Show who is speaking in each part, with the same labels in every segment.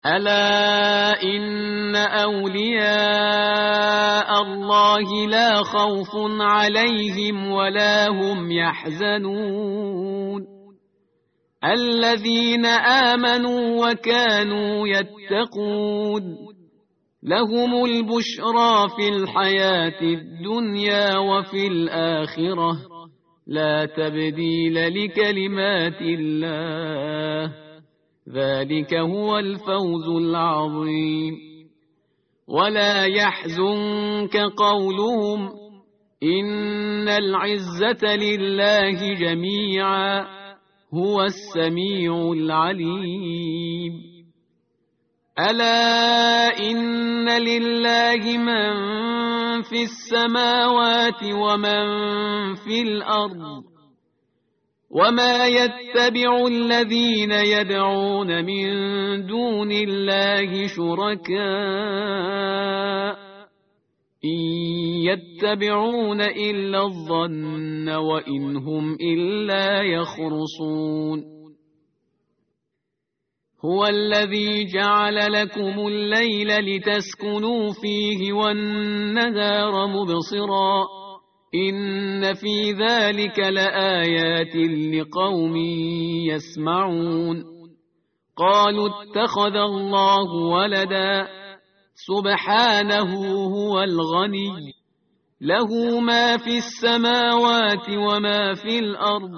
Speaker 1: ألا إن أولياء الله لا خوف عليهم ولا هم يحزنون الذين آمنوا وكانوا يتقون لهم البشرى في الحياة الدنيا وفي الآخرة لا تبديل لكلمات الله ذلك هو الفوز العظيم ولا يحزنك قولهم إن العزة لله جميعا هو السميع العليم ألا إن لله من في السماوات ومن في الأرض وما يتبع الذين يدعون من دون الله شركاء إن يتبعون إلا الظن وإن هم إلا يخرصون هو الذي جعل لكم الليل لتسكنوا فيه والنهار مبصرا إن في ذلك لآيات لقوم يسمعون قالوا اتخذ الله ولدا سبحانه هو الغني له ما في السماوات وما في الأرض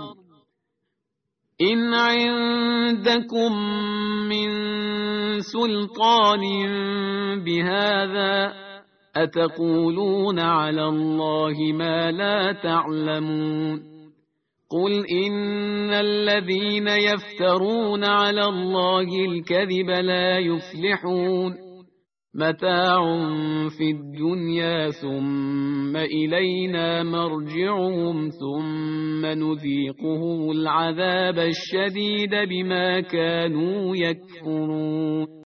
Speaker 1: إن عندكم من سلطان بهذا أتقولون على الله ما لا تعلمون قل إن الذين يفترون على الله الكذب لا يفلحون متاع في الدنيا ثم إلينا مرجعهم ثم نذيقهم العذاب الشديد بما كانوا يكفرون